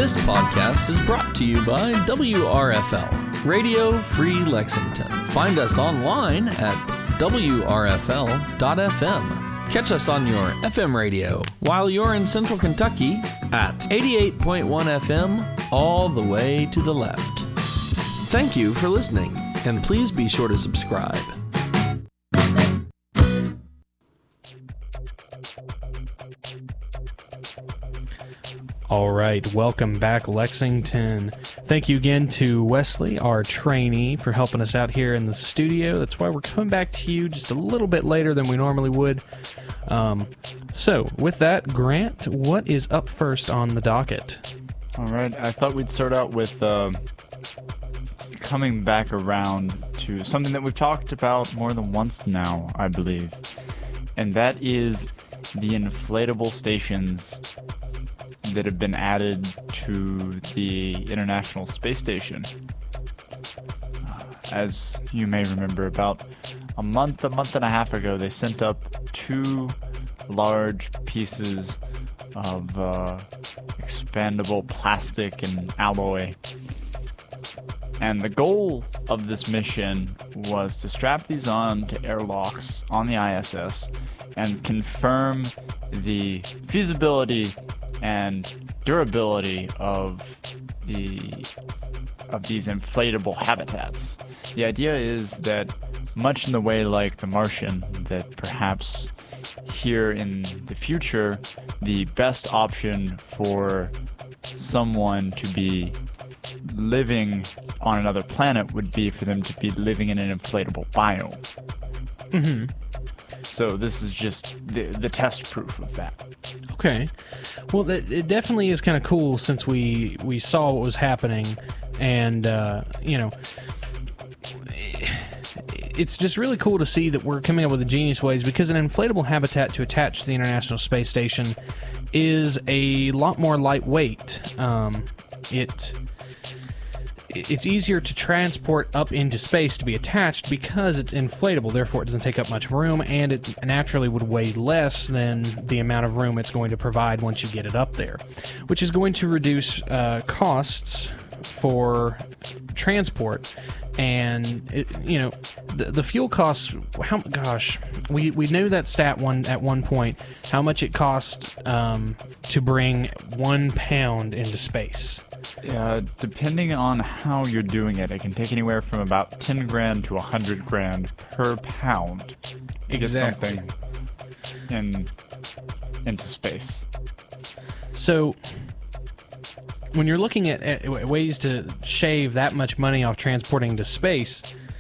This podcast is brought to you by WRFL, Radio Free Lexington. Find us online at WRFL.FM. Catch us on your FM radio while you're in Central Kentucky at 88.1 FM all the way to the left. Thank you for listening, and please be sure to subscribe. All right, welcome back, Lexington. Thank you again to Wesley, our trainee, for helping us out here in the studio. That's why we're coming back to you just a little bit later than we normally would. So, with that, Grant, what is up first on the docket? All right, I thought we'd start out with coming back around to something that we've talked about more than once now, I believe, and that is the inflatable stations that have been added to the International Space Station. As you may remember, about a month and a half ago, they sent up two large pieces of expandable plastic and alloy. And the goal of this mission was to strap these on to airlocks on the ISS and confirm the feasibility and durability of these inflatable habitats. The idea is that, much in the way like The Martian, that perhaps here in the future, the best option for someone to be living on another planet would be for them to be living in an inflatable biome. Mm-hmm. So this is just the test proof of that. Okay. Well, it definitely is kind of cool since we saw what was happening, and, it's just really cool to see that we're coming up with ingenious ways, because an inflatable habitat to attach to the International Space Station is a lot more lightweight. It's easier to transport up into space to be attached because it's inflatable, therefore it doesn't take up much room, and it naturally would weigh less than the amount of room it's going to provide once you get it up there, which is going to reduce costs for transport. And the fuel costs. We knew that stat at one point, how much it cost to bring 1 pound into space. Depending on how you're doing it, it can take anywhere from about 10 grand to 100 grand per pound to get something into space. So, when you're looking at ways to shave that much money off transporting to space,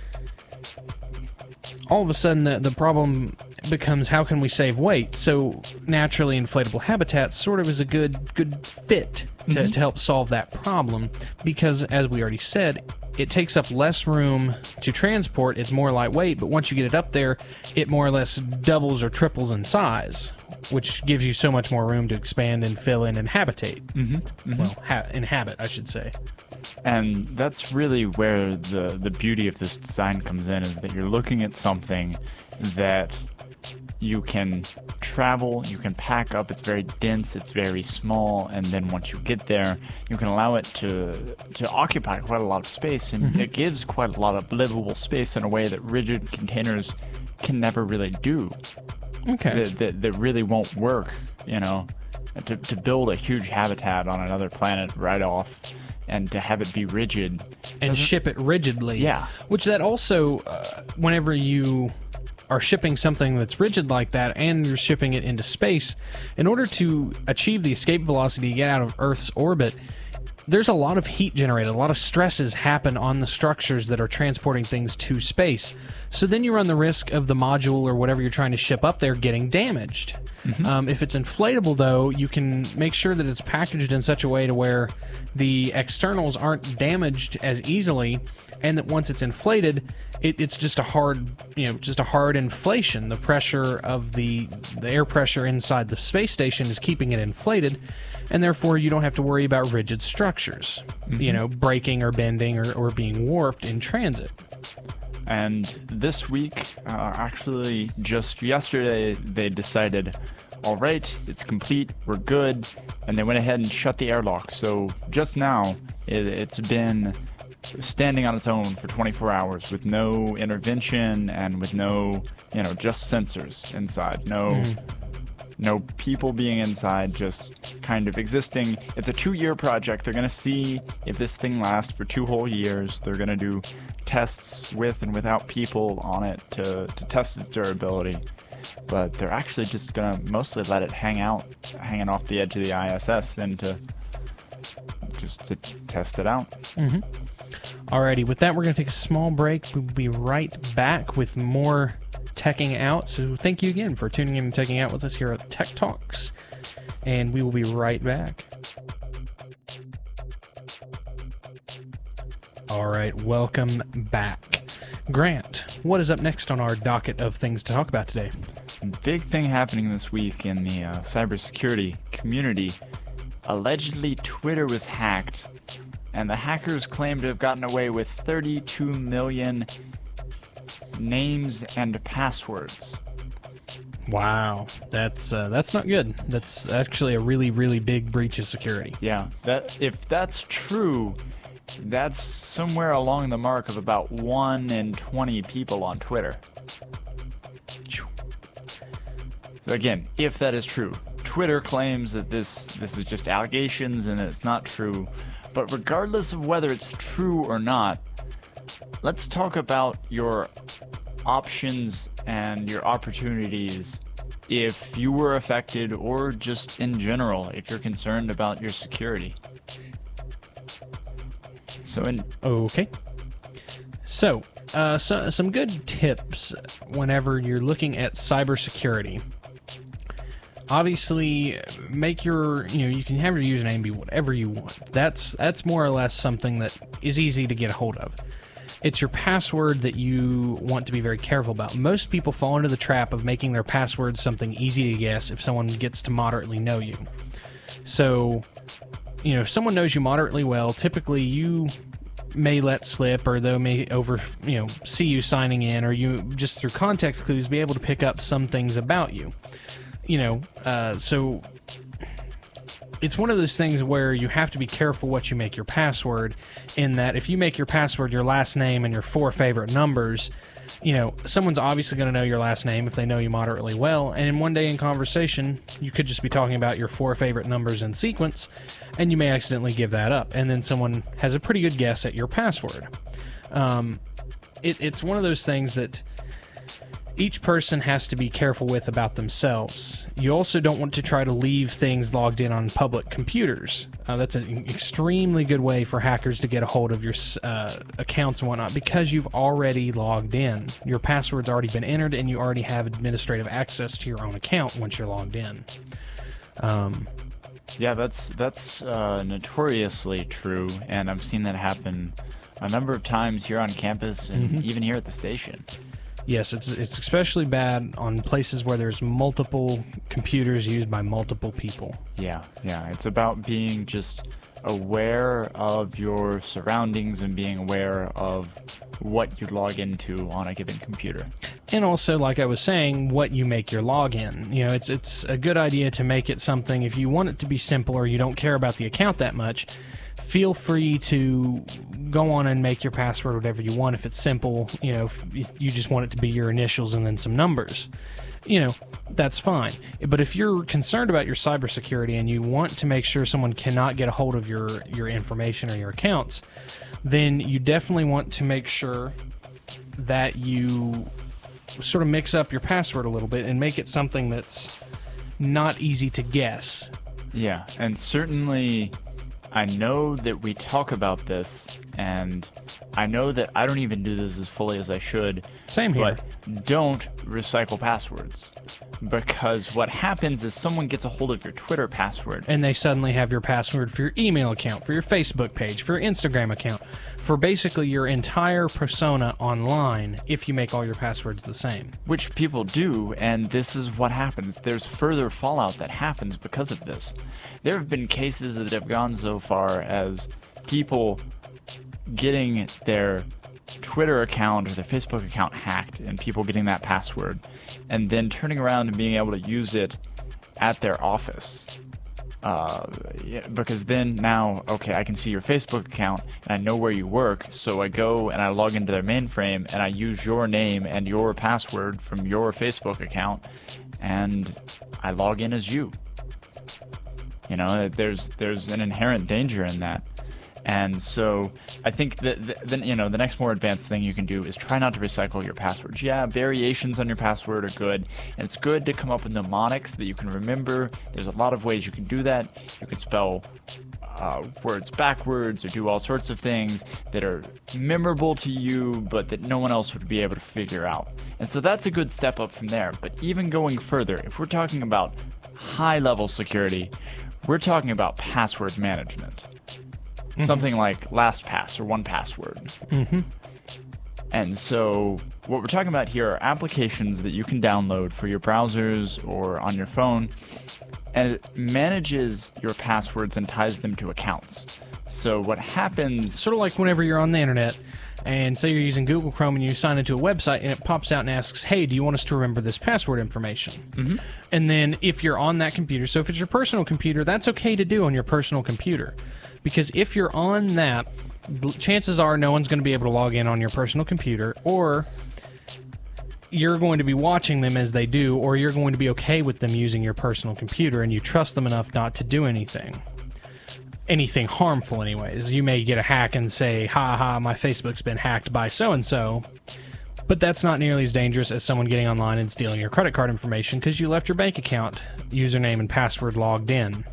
all of a sudden the problem becomes, how can we save weight? So naturally, inflatable habitats sort of is a good fit to help solve that problem, because, as we already said, it takes up less room to transport, it's more lightweight, but once you get it up there, it more or less doubles or triples in size, which gives you so much more room to expand and fill in and habitate. Well, inhabit, I should say. And that's really where the beauty of this design comes in, is that you're looking at something that you can travel, you can pack up, it's very dense, it's very small, and then once you get there, you can allow it to occupy quite a lot of space, and it gives quite a lot of livable space in a way that rigid containers can never really do. Okay. That really won't work, to build a huge habitat on another planet right off and to have it be rigid. And ship it rigidly. Yeah. Which that also, whenever you are shipping something that's rigid like that and you're shipping it into space, in order to achieve the escape velocity to get out of Earth's orbit, there's a lot of heat generated, a lot of stresses happen on the structures that are transporting things to space. So then you run the risk of the module or whatever you're trying to ship up there getting damaged. If it's inflatable, though, you can make sure that it's packaged in such a way to where the externals aren't damaged as easily, and that once it's inflated, it's just a hard inflation. The pressure of the air pressure inside the space station is keeping it inflated, and therefore you don't have to worry about rigid structures, breaking or bending or being warped in transit. And this week, actually just yesterday, they decided all right, it's complete, we're good, and they went ahead and shut the airlock. So just now, it's been standing on its own for 24 hours with no intervention and with no, just sensors inside. No people being inside, just kind of existing. It's a 2-year project. They're going to see if this thing lasts for 2 whole years. They're going to do tests with and without people on it to test its durability. But they're actually just going to mostly let it hanging off the edge of the ISS and to test it out. Mm-hmm. Alrighty, with that, we're going to take a small break. We'll be right back with more Teching Out. So thank you again for tuning in and Teching Out with us here at Tech Talks. And we will be right back. All right, welcome back. Grant, what is up next on our docket of things to talk about today? Big thing happening this week in the cybersecurity community. Allegedly, Twitter was hacked, and the hackers claim to have gotten away with 32 million names and passwords. Wow, that's not good. That's actually a really, really big breach of security. Yeah, if that's true, that's somewhere along the mark of about 1 in 20 people on Twitter. So again, if that is true, Twitter claims that this is just allegations and that it's not true. But regardless of whether it's true or not, let's talk about your options and your opportunities if you were affected, or just in general, if you're concerned about your security. Okay. So, some good tips whenever you're looking at cybersecurity. Obviously, make your, you can have your username be whatever you want. That's more or less something that is easy to get a hold of. It's your password that you want to be very careful about. Most people fall into the trap of making their password something easy to guess if someone gets to moderately know you. So, if someone knows you moderately well, typically you may let slip, or they may see you signing in, or you just through context clues be able to pick up some things about you. So it's one of those things where you have to be careful what you make your password, in that if you make your password your last name and your 4 favorite numbers, someone's obviously going to know your last name if they know you moderately well, and in one day in conversation, you could just be talking about your 4 favorite numbers in sequence, and you may accidentally give that up, and then someone has a pretty good guess at your password. It's one of those things that each person has to be careful with about themselves. You also don't want to try to leave things logged in on public computers. That's an extremely good way for hackers to get a hold of your accounts and whatnot, because you've already logged in. Your password's already been entered, and you already have administrative access to your own account once you're logged in. Yeah, that's notoriously true, and I've seen that happen a number of times here on campus and even here at the station. Yes, it's especially bad on places where there's multiple computers used by multiple people. Yeah. It's about being just aware of your surroundings and being aware of what you log into on a given computer. And also, like I was saying, what you make your login. It's a good idea to make it something, if you want it to be simple or you don't care about the account that much, feel free to go on and make your password whatever you want. If it's simple, if you just want it to be your initials and then some numbers, that's fine. But if you're concerned about your cybersecurity and you want to make sure someone cannot get a hold of your information or your accounts, then you definitely want to make sure that you sort of mix up your password a little bit and make it something that's not easy to guess. Yeah, and certainly I know that we talk about this, and I know that I don't even do this as fully as I should. Same here. But don't recycle passwords. Because what happens is someone gets a hold of your Twitter password. And they suddenly have your password for your email account, for your Facebook page, for your Instagram account, for basically your entire persona online if you make all your passwords the same. Which people do, and this is what happens. There's further fallout that happens because of this. There have been cases that have gone so far as people getting their Twitter account or their Facebook account hacked, and people getting that password, and then turning around and being able to use it at their office. Because then now, okay, I can see your Facebook account and I know where you work, so I go and I log into their mainframe and I use your name and your password from your Facebook account and I log in as you. You know, there's an inherent danger in that. And so I think that the next more advanced thing you can do is try not to recycle your passwords. Yeah, variations on your password are good, and it's good to come up with mnemonics that you can remember. There's a lot of ways you can do that. You can spell words backwards or do all sorts of things that are memorable to you, but that no one else would be able to figure out. And so that's a good step up from there. But even going further, if we're talking about high-level security, we're talking about password management. Something like LastPass or 1Password. And so what we're talking about here are applications that you can download for your browsers or on your phone, and it manages your passwords and ties them to accounts. So what happens... Sort of like whenever you're on the internet, and say you're using Google Chrome and you sign into a website, and it pops out and asks, hey, do you want us to remember this password information? And then if you're on that computer, so if it's your personal computer, that's okay to do on your personal computer. Because if you're on that, chances are no one's going to be able to log in on your personal computer, or you're going to be watching them as they do, or you're going to be okay with them using your personal computer, and you trust them enough not to do anything harmful anyways. You may get a hack and say, ha, my Facebook's been hacked by so-and-so, but that's not nearly as dangerous as someone getting online and stealing your credit card information because you left your bank account username and password logged in.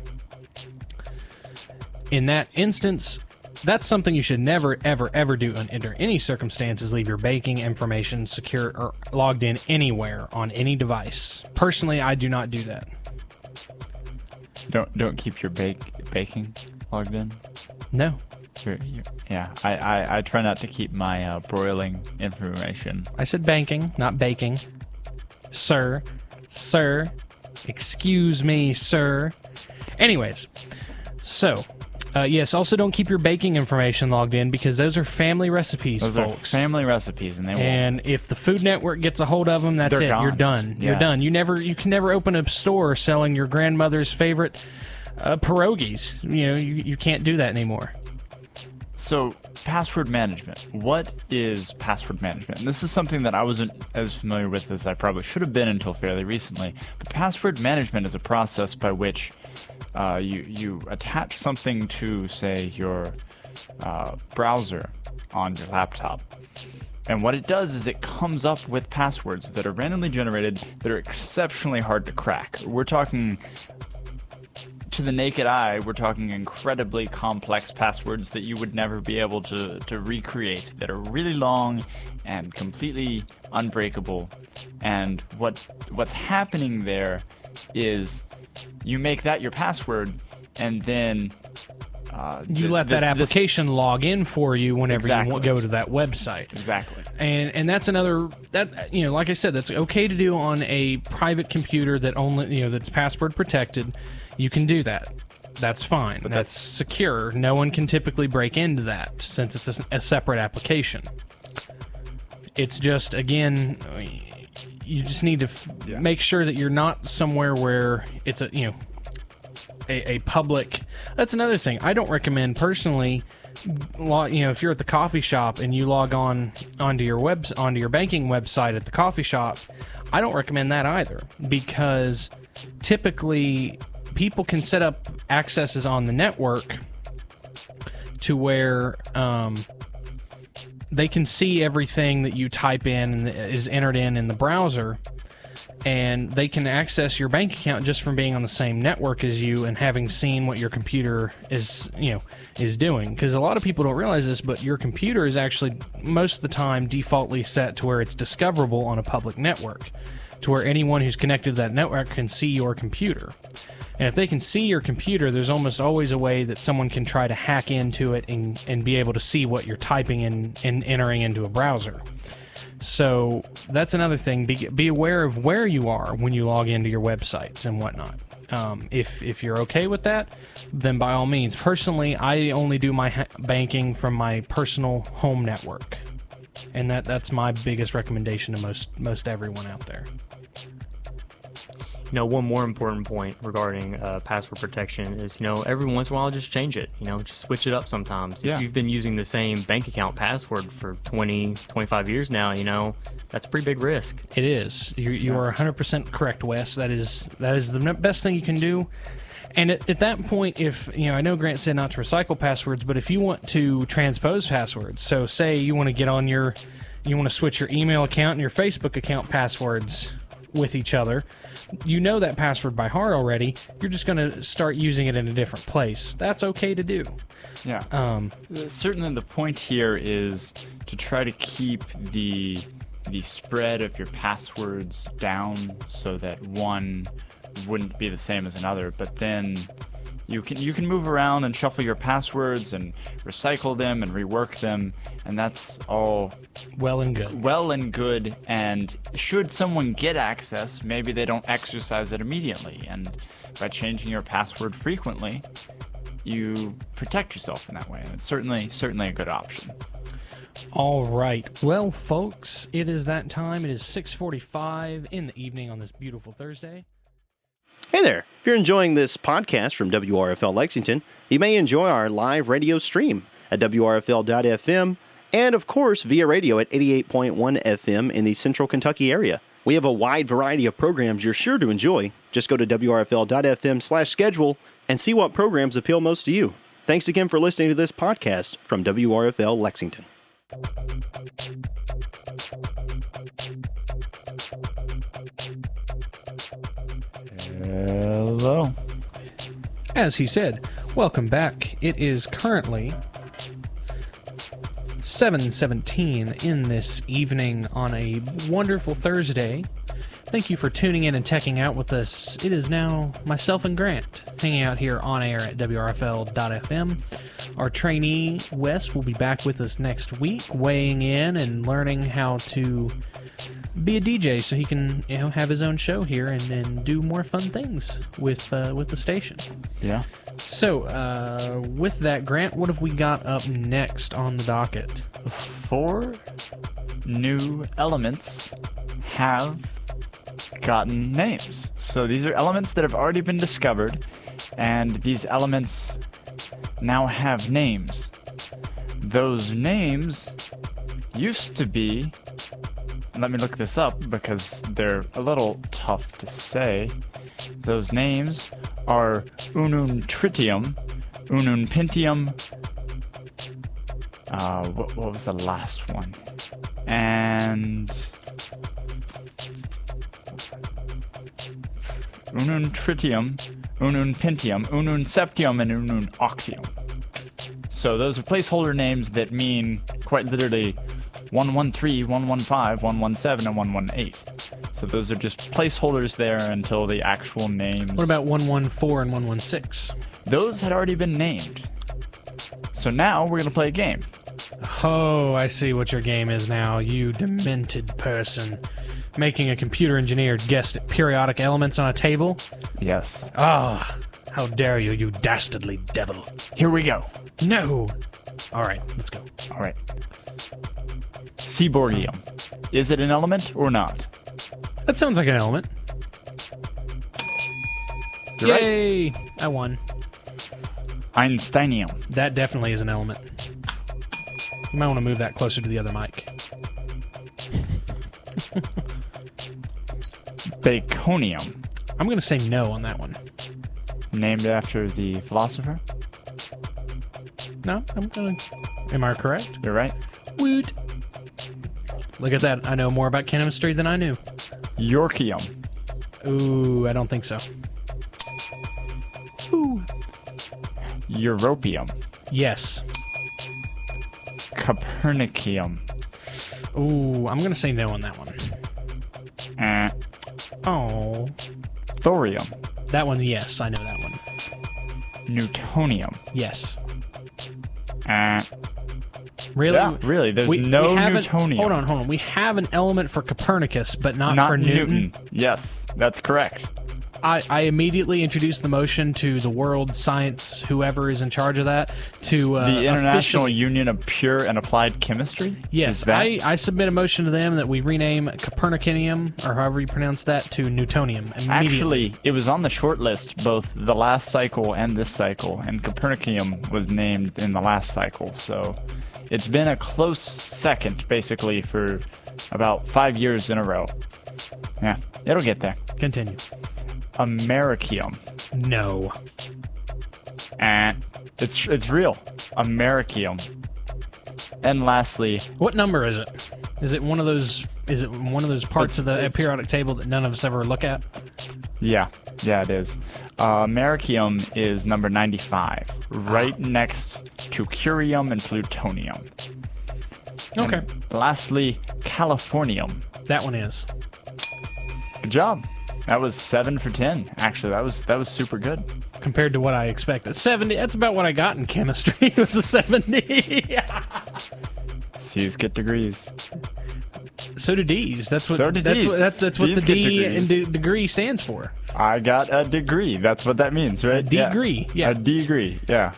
In that instance, that's something you should never, ever, ever do under any circumstances. Leave your banking information secure or logged in anywhere on any device. Personally, I do not do that. Don't keep your baking logged in? No. Yeah, I try not to keep my broiling information. I said banking, not baking. Sir. Excuse me, sir. Anyways, so... yes, also don't keep your baking information logged in because those are family recipes, folks. Those are family recipes, and they won't. And if the Food Network gets a hold of them, that's it. Gone. You're done. Yeah. You're done. You can never open a store selling your grandmother's favorite pierogies. You can't do that anymore. So, password management. What is password management? And this is something that I wasn't as familiar with as I probably should have been until fairly recently. But password management is a process by which you attach something to, say, your browser on your laptop. And what it does is it comes up with passwords that are randomly generated that are exceptionally hard to crack. We're talking, to the naked eye, we're talking incredibly complex passwords that you would never be able to recreate, that are really long and completely unbreakable. And what's happening there is you make that your password, and then you let that application log in for you whenever you go to that website. Exactly. And that's another like I said, that's okay to do on a private computer that only that's password protected. You can do that. That's fine. But that's secure. No one can typically break into that since it's a separate application. It's just, again, you just need to make sure that you're not somewhere where it's a public. That's another thing. I don't recommend personally. If you're at the coffee shop and you log onto your banking website at the coffee shop, I don't recommend that either, because typically people can set up accesses on the network to where they can see everything that you type in and is entered in the browser, and they can access your bank account just from being on the same network as you and having seen what your computer is doing. Because a lot of people don't realize this, but your computer is actually most of the time defaultly set to where it's discoverable on a public network, to where anyone who's connected to that network can see your computer. And if they can see your computer, there's almost always a way that someone can try to hack into it and be able to see what you're typing in and entering into a browser. So that's another thing. Be aware of where you are when you log into your websites and whatnot. If you're okay with that, then by all means. Personally, I only do my banking from my personal home network, and that's my biggest recommendation to most everyone out there. one more important point regarding password protection is, every once in a while just change it. Just switch it up sometimes. Yeah. If you've been using the same bank account password for 20, 25 years now, that's a pretty big risk. It is. You are 100% correct, Wes. That is the best thing you can do. And at that point, if, I know Grant said not to recycle passwords, but if you want to transpose passwords, so say you want to get on you want to switch your email account and your Facebook account passwords with each other, that password by heart already, you're just going to start using it in a different place. That's okay to do. Yeah. Certainly the point here is to try to keep the spread of your passwords down so that one wouldn't be the same as another, but then you can move around and shuffle your passwords and recycle them and rework them, and that's all well and good. And should someone get access, maybe they don't exercise it immediately, and by changing your password frequently, you protect yourself in that way, and it's certainly a good option. All right. Well, folks, it is that time. It is 6:45 in the evening on this beautiful Thursday. Hey there. If you're enjoying this podcast from WRFL Lexington, you may enjoy our live radio stream at WRFL.FM and, of course, via radio at 88.1 FM in the Central Kentucky area. We have a wide variety of programs you're sure to enjoy. Just go to WRFL.FM/schedule and see what programs appeal most to you. Thanks again for listening to this podcast from WRFL Lexington. Hello. As he said, welcome back. It is currently 7:17 in this evening on a wonderful Thursday. Thank you for tuning in and teching out with us. It is now myself and Grant hanging out here on air at WRFL.FM. Our trainee, Wes, will be back with us next week, weighing in and learning how to be a DJ so he can have his own show here and do more fun things with the station. Yeah. So, with that, Grant, what have we got up next on the docket? 4 new elements have gotten names. So these are elements that have already been discovered, and these elements now have names. Those names used to be... Let me look this up because they're a little tough to say. Those names are Unum Tritium, Unum Pentium. What was the last one? And Unum Tritium, Unum Pentium, Unum Septium, and Unum Octium. So those are placeholder names that mean quite literally 113, 115, 117, and 118. So those are just placeholders there until the actual names. What about 114 and 116? Those had already been named. So now we're going to play a game. Oh, I see what your game is now, you demented person. Making a computer engineer guess at periodic elements on a table? Yes. Ah, how dare you, you dastardly devil. Here we go. No. All right, let's go. All right. Seaborgium. Is it an element or not? That sounds like an element. You're right. Yay! I won. Einsteinium. That definitely is an element. You might want to move that closer to the other mic. Baconium. I'm going to say no on that one. Named after the philosopher? No, I'm going to... Am I correct? You're right. Woot! Look at that. I know more about chemistry than I knew. Yorkium. Ooh, I don't think so. Ooh. Europium. Yes. Copernicium. Ooh, I'm going to say no on that one. Oh. Thorium. That one, yes. I know that one. Newtonium. Yes. Really? Yeah, really. There's no Newtonium. Hold on. We have an element for Copernicus, but not for Newton. Yes, that's correct. I immediately introduced the motion to the World Science, whoever is in charge of that, to The International officially- Union of Pure and Applied Chemistry? Yes, Is that- I submit a motion to them that we rename Copernicanium, or however you pronounce that, to Newtonium immediately. Actually, it was on the short list both the last cycle and this cycle, and Copernicum was named in the last cycle, so it's been a close second, basically, for about 5 years in a row. Yeah, it'll get there. Continue. Americium. No. It's real. Americium. And lastly, What number is it? Is it one of those? Is it one of those parts of the It's- periodic table that none of us ever look at? yeah, it is. Americium is number 95, right next to curium and plutonium. Okay, And lastly, californium. that one is. Good job. That was 7 for 10. Actually, that was super good. Compared to what I expected. 70, that's about what I got in chemistry. It was a 70. C's get degrees. So do D's. That's what So do that's Ds. what that's what Ds the get D in degrees. degree stands for. I got a degree. That's what that means, right? degree, yeah. A degree, yeah.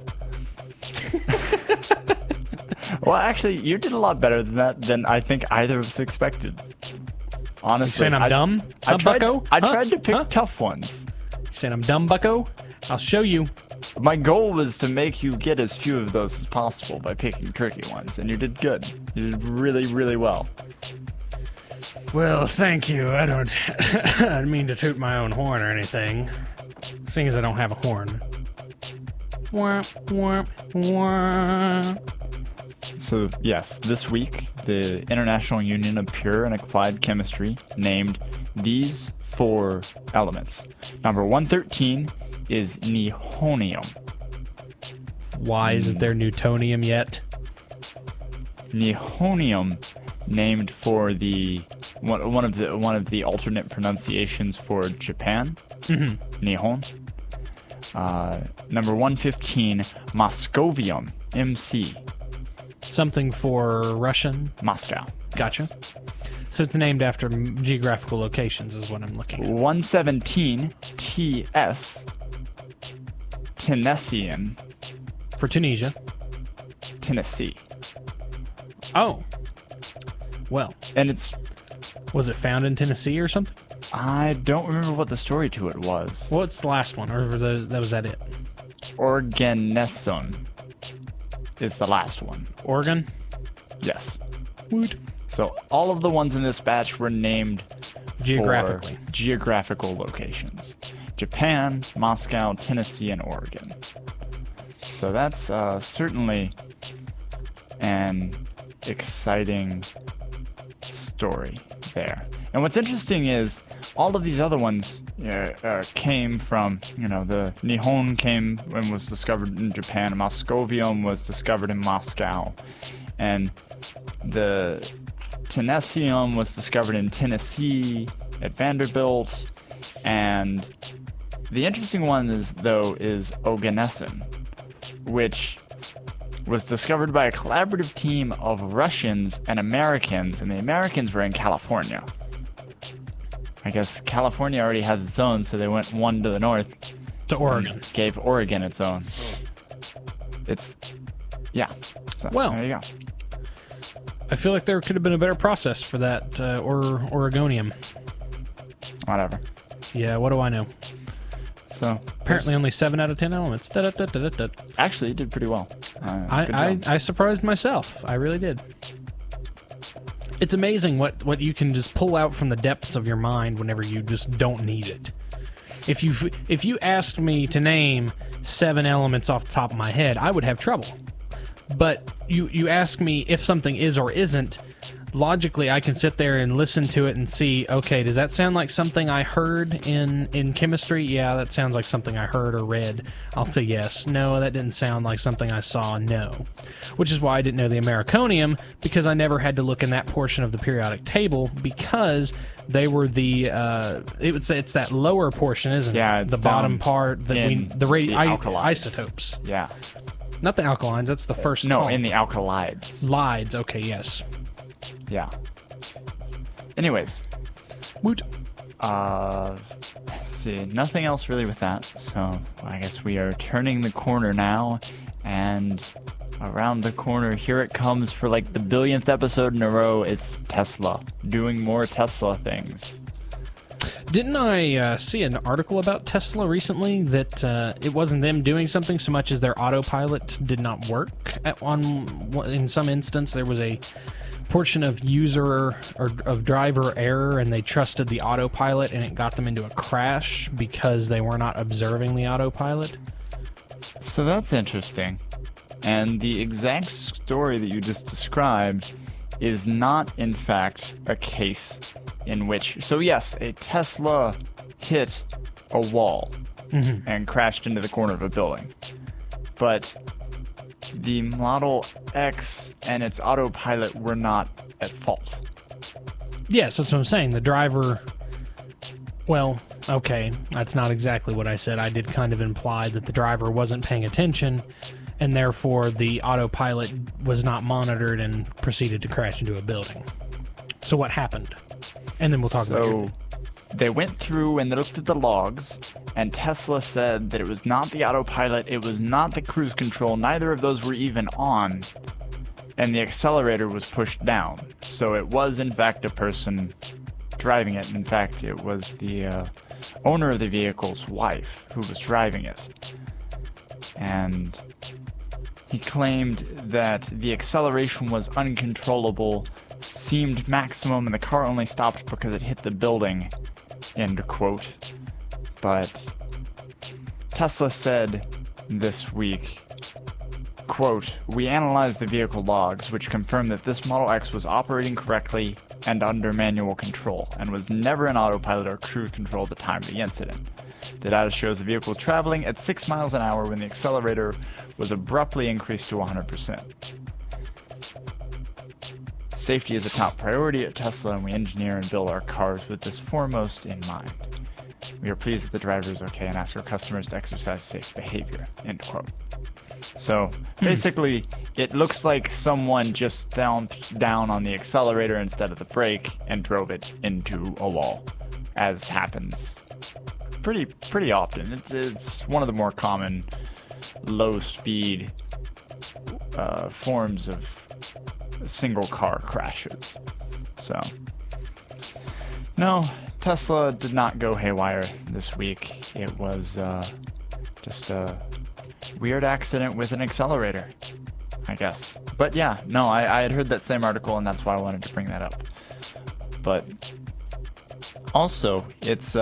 Well, actually, you did a lot better than that than I think either of us expected. Honestly, saying I'm dumb? Huh, bucko? I Huh? tried to pick Huh? tough ones. You saying I'm dumb, bucko? I'll show you. My goal was to make you get as few of those as possible by picking tricky ones, and you did good. You did really, really well. Well, thank you. I don't I didn't mean to toot my own horn or anything, seeing as I don't have a horn. Wah, wah, wah. So, yes, this week, the International Union of Pure and Applied Chemistry named these 4 elements. Number 113 is nihonium. Why isn't there Newtonium yet? Nihonium, named for the one of the alternate pronunciations for Japan. Nihon. Number 115, Moscovium. MC. Something for Russian? Moscow. Gotcha. So it's named after geographical locations is what I'm looking at. 117, TS. Tennessean. For Tunisia. Tennessee. Oh. Well, And it's, was it found in Tennessee or something? I don't remember what the story to it was. What's the last one? Or was that it? Organesson is the last one. Oregon? Yes. Woot. So all of the ones in this batch were named Geographically. for geographical locations. Japan, Moscow, Tennessee, and Oregon. So that's certainly an exciting story there. And what's interesting is all of these other ones came from, the Nihon came and was discovered in Japan, Moscovium was discovered in Moscow, and the Tennesseum was discovered in Tennessee at Vanderbilt, and the interesting one is Oganesson, which was discovered by a collaborative team of Russians and Americans, and the Americans were in California. I guess California already has its own, so they went one to the north. To Oregon. Gave Oregon its own. Yeah. So, Well. there you go. I feel like there could have been a better process for that Oregonium. Whatever. Yeah, what do I know? So, Apparently only 7 out of 10 elements. Da-da-da-da-da-da. actually, you did pretty well. Good job. I surprised myself. I really did. It's amazing what you can just pull out from the depths of your mind whenever you just don't need it. If you asked me to name 7 elements off the top of my head, I would have trouble. But you ask me if something is or isn't, logically I can sit there and listen to it and see, okay, does that sound like something I heard in chemistry? Yeah, that sounds like something I heard or read. I'll say yes. No, that didn't sound like something I saw. No. Which is why I didn't know the Americonium, because I never had to look in that portion of the periodic table, because they were it's that lower portion, isn't Yeah, it? it's The bottom down part that in the alkalides. isotopes. Yeah. Not the alkalines, that's the first No, column. in the alkalides. Lides, okay, yes. Yeah. Anyways, Woot. Let's see. Nothing else really with that. So I guess we are turning the corner now, and around the corner, here it comes for like the billionth episode in a row. It's Tesla doing more Tesla things. Didn't I see an article about Tesla recently that it wasn't them doing something so much as their autopilot did not work? In some instance, there was a portion of user or of driver error, and they trusted the autopilot, and it got them into a crash because they were not observing the autopilot. So that's interesting. And the exact story that you just described is not, in fact, a case in which... So yes, a Tesla hit a wall and crashed into the corner of a building. But the Model X and its autopilot were not at fault. Yes, that's what I'm saying. The driver... Well, okay, that's not exactly what I said. I did kind of imply that the driver wasn't paying attention, and therefore the autopilot was not monitored and proceeded to crash into a building. So what happened? And then we'll talk about your thing. They went through and they looked at the logs, and Tesla said that it was not the autopilot, it was not the cruise control, neither of those were even on, and the accelerator was pushed down. So it was, in fact, a person driving it. In fact, it was the owner of the vehicle's wife who was driving it. And he claimed that the acceleration was uncontrollable, seemed maximum, and the car only stopped because it hit the building, end quote. But Tesla said this week, quote, "We analyzed the vehicle logs, which confirmed that this Model X was operating correctly and under manual control, and was never in autopilot or cruise control at the time of the incident. The data shows the vehicle was traveling at 6 miles an hour when the accelerator was abruptly increased to 100%. Safety is a top priority at Tesla, and we engineer and build our cars with this foremost in mind. We are pleased that the driver is okay and ask our customers to exercise safe behavior," end quote. So basically, it looks like someone just stomped down on the accelerator instead of the brake and drove it into a wall, as happens pretty often. It's one of the more common low-speed forms of single car crashes. So, no, Tesla did not go haywire this week. It was just a weird accident with an accelerator, I guess. But yeah, no, I had heard that same article, and that's why I wanted to bring that up. But also, it's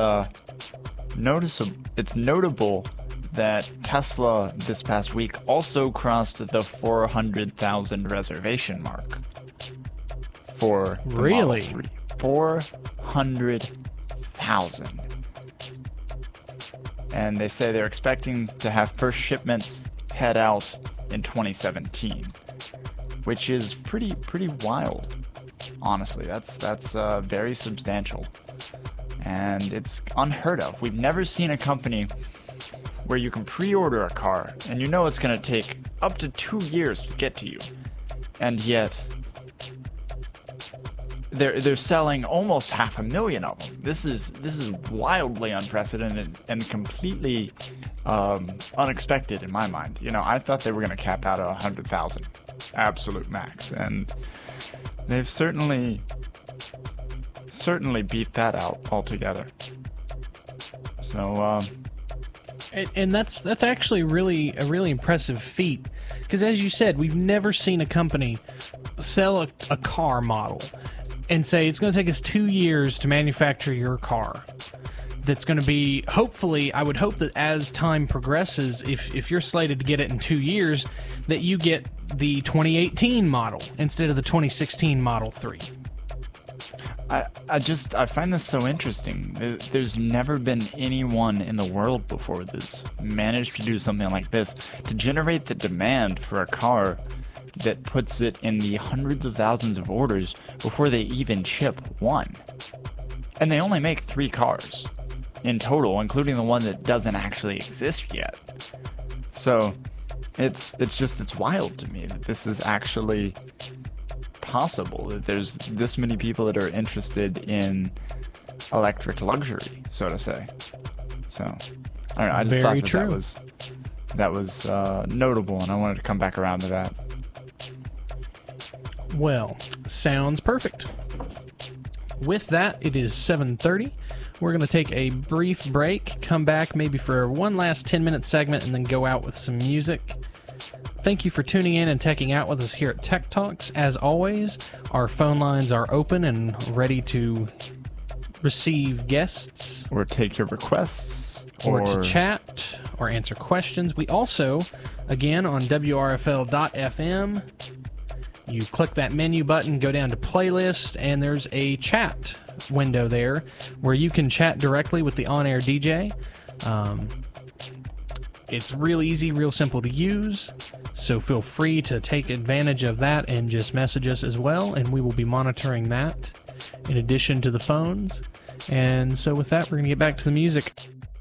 notable that Tesla this past week also crossed the 400,000 reservation mark for the Really? Model 3. 400,000. And they say they're expecting to have first shipments head out in 2017, which is pretty wild. Honestly, that's very substantial, and it's unheard of. We've never seen a company where you can pre-order a car and you know it's going to take up to 2 years to get to you, and yet they're selling almost 500,000 of them. This is wildly unprecedented and completely unexpected in my mind. You know, I thought they were going to cap out at 100,000 absolute max, and they've certainly beat that out altogether. So And that's actually a really impressive feat, because as you said, we've never seen a company sell a car model and say it's going to take us 2 years to manufacture your car. That's going to be, hopefully, I would hope that as time progresses, if you're slated to get it in 2 years, that you get the 2018 model instead of the 2016 Model 3. I find this so interesting. There's never been anyone in the world before that's managed to do something like this, to generate the demand for a car that puts it in the hundreds of thousands of orders before they even ship one. And they only make 3 cars in total, including the one that doesn't actually exist yet. So it's wild to me that this is actually possible, that there's this many people that are interested in electric luxury, so to say. So, I don't know. I just Very thought true. that was notable, and I wanted to come back around to that. Well, sounds perfect. With that, it is 7:30. We're going to take a brief break, come back maybe for one last 10-minute segment, and then go out with some music. Thank you for tuning in and teching out with us here at Tech Talks. As always, our phone lines are open and ready to receive guests Or take your requests. or to chat or answer questions. We also, again, on WRFL.FM, you click that menu button, go down to playlist, and there's a chat window there where you can chat directly with the on-air DJ. It's real easy, real simple to use, so feel free to take advantage of that and just message us as well, and we will be monitoring that in addition to the phones. And so with that, we're going to get back to the music.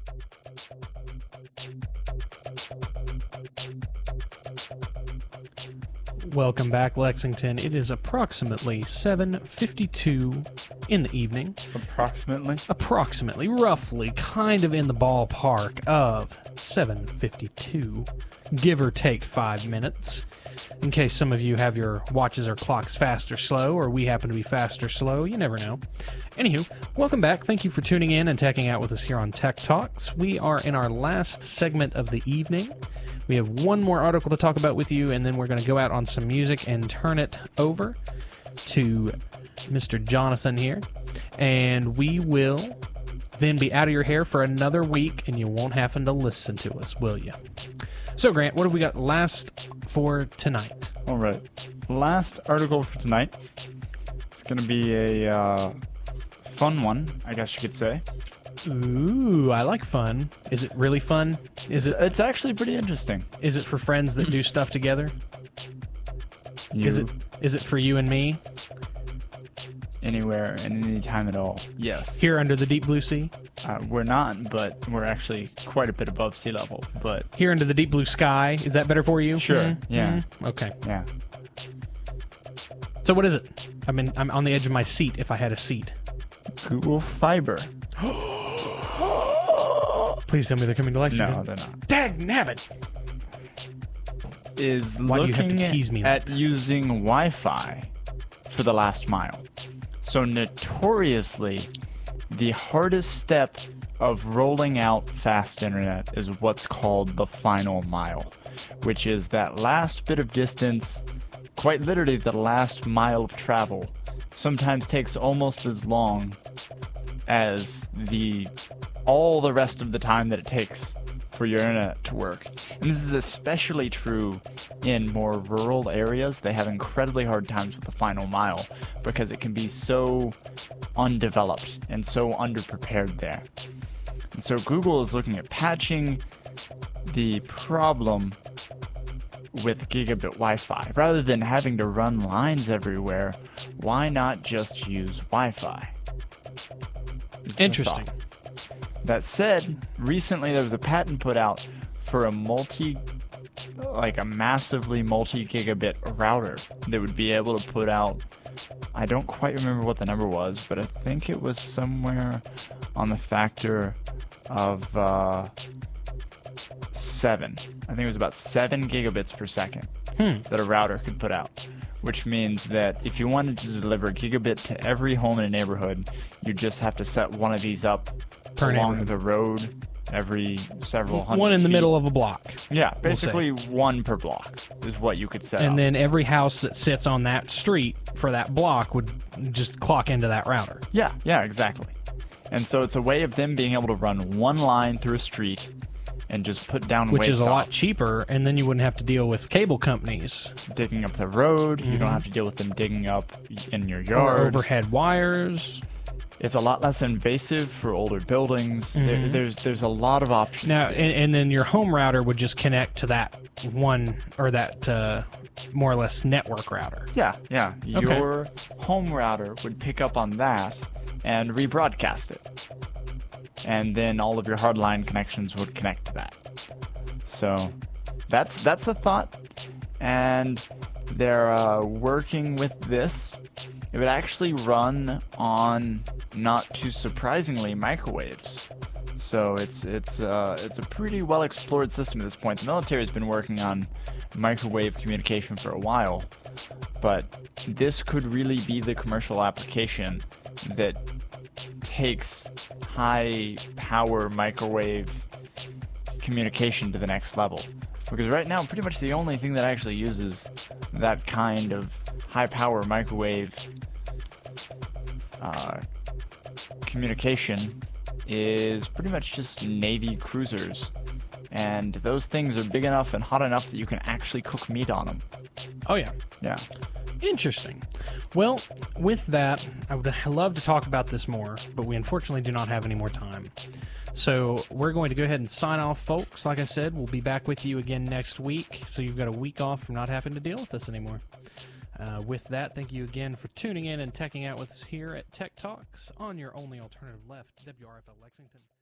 Welcome back, Lexington. It is approximately 7:52 in the evening. Approximately. Roughly, kind of in the ballpark of 7:52, give or take 5 minutes. In case some of you have your watches or clocks fast or slow, or we happen to be fast or slow, you never know. Anywho, welcome back. Thank you for tuning in and teching out with us here on Tech Talks. We are in our last segment of the evening. We have one more article to talk about with you, and then we're going to go out on some music and turn it over to Mr. Jonathan here. And we will then be out of your hair for another week, and you won't happen to listen to us, will you? So, Grant, what have we got last for tonight? All right. Last article for tonight. It's going to be a fun one, I guess you could say. Ooh, I like fun. Is it really fun? It's actually pretty interesting. Is it for friends that do stuff together? Is it for you and me? Anywhere and any time at all. Yes. Here under the deep blue sea? We're not, but we're actually quite a bit above sea level. But Here under the deep blue sky? Is that better for you? Sure, Mhm, yeah. mhm. Okay. yeah. So what is it? I'm on the edge of my seat if I had a seat. Google Fiber. Please tell me they're coming to Lexington. No, they're not. Dag-nabbit! Is Why do you have looking to tease me like at using Wi-Fi for the last mile. So notoriously, the hardest step of rolling out fast internet is what's called the final mile, which is that last bit of distance, quite literally the last mile of travel, sometimes takes almost as long as all the rest of the time that it takes for your internet to work. And this is especially true in more rural areas. They have incredibly hard times with the final mile because it can be so undeveloped and so underprepared there. And so Google is looking at patching the problem with gigabit Wi-Fi. Rather than having to run lines everywhere, why not just use Wi-Fi? Is the Interesting. thought. That said, recently there was a patent put out for a massively multi-gigabit router that would be able to put out, I don't quite remember what the number was, but I think it was somewhere on the factor of 7. I think it was about 7 gigabits per second that a router could put out. Which means that if you wanted to deliver a gigabit to every home in a neighborhood, you just have to set one of these up Per along neighborhood. the road every several hundred One in the feet. middle of a block. Yeah, basically one per block is what you could set up. And then every house that sits on that street for that block would just clock into that router. Yeah, exactly. And so it's a way of them being able to run one line through a street and just put down Which is a lot stops. cheaper, and then you wouldn't have to deal with cable companies Digging up the road, you don't have to deal with them digging up in your or yard. overhead wires. It's a lot less invasive for older buildings. There's a lot of options. Now, here. and then your home router would just connect to that one, or that more or less network router. Yeah. Your home router would pick up on that and rebroadcast it. And then all of your hardline connections would connect to that. So that's a thought. And they're working with this. It would actually run on not too surprisingly, microwaves. So it's a pretty well explored system at this point. The military has been working on microwave communication for a while, but this could really be the commercial application that takes high power microwave communication to the next level. Because right now, pretty much the only thing that actually uses that kind of high power microwave communication is pretty much just Navy cruisers. And those things are big enough and hot enough that you can actually cook meat on them. Oh, yeah. Yeah. Interesting. Well, with that, I would love to talk about this more, but we unfortunately do not have any more time. So we're going to go ahead and sign off, folks. Like I said, we'll be back with you again next week, so you've got a week off from not having to deal with this anymore. With that, thank you again for tuning in and teching out with us here at Tech Talks on your only alternative left, WRFL Lexington.